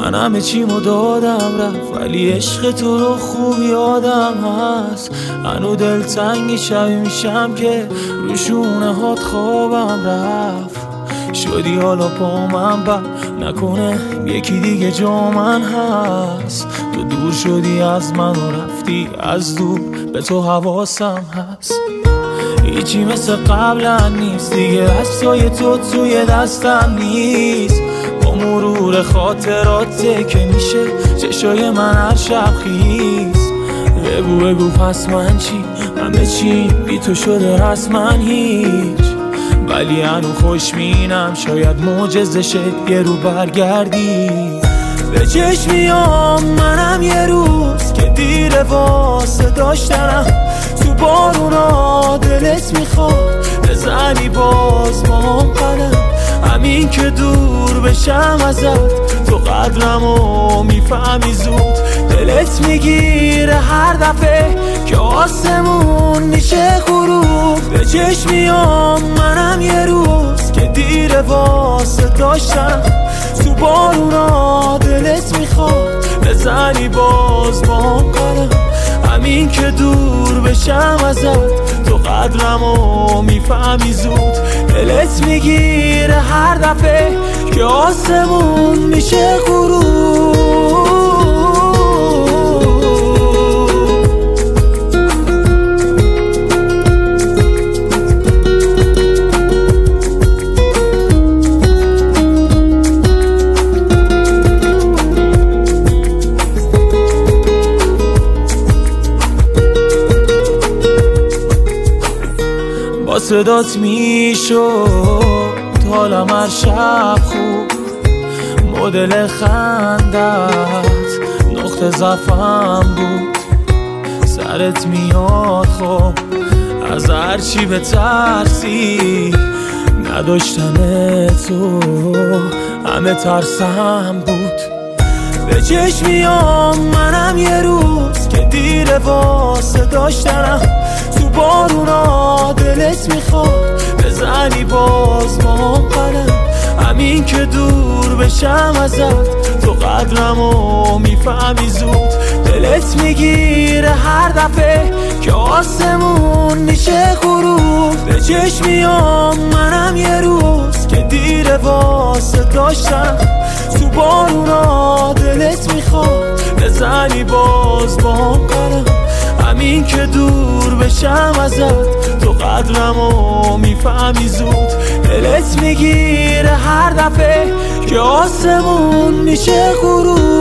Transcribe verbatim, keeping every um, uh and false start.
من همه چیمو دادم رفت، ولی عشق تو رو خوب یادم هست. هنو دلتنگ شبی میشم که رو شونه هات خوابم رفت. شدی حالا با من بر نکنه یکی دیگه جا من هست. تو دور شدی از من و رفتی از دور، به تو حواسم هست. هیچی مثل قبلا نیست دیگه، عکسای تو توی دستم نیست. با مرور خاطراته که میشه چشای من هر شب خیز. بگو بگو پس من چی، همه چی بی تو شده رسما هیچ. ولی هنو خوشمینم شاید معجزه شه یه رو برگردی. به چشمیام منم یه روز که دیر واسه داشتنم. تو بارونا دلت میخواد بزنی باز با هم قدم. همین که دور بشم ازت تو قدرمو میفهمی زود. دلت میگیره هر دفعه که آسمون میشه غروب. به چشمیام منم یه روز که دیر واسه داشتم. تو بارونا دلت میخواد بزنی باز با هم قدم. همین که دور بشم ازت تو قدرمو میفهمی زود. دلت میگیره هر دفعه که آسمون میشه غروب. با صدات میشد حالم هر شب خوب. مدل خندت نقطه ضعفم بود. سرت میاد خب از هرچی بترسی. نداشتن تو همه ترسم بود. به چشمیام منم یه روز که دیر واسه داشتنم. تو بارونا دلت میخواد بزنی باز با هم قدم. همین که دور بشم ازت تو قدرمو میفهمی زود. دلت میگیره هر دفعه که آسمون میشه غروب. به چشمیام منم یه روز که دیر واسه داشتم. تو بارونا دلت میخواد بزنی باز با هم قدم. همین که دور بشم ازت تو قدرمو میفهمی زود. دلت میگیره هر دفعه که آسمون میشه غروب.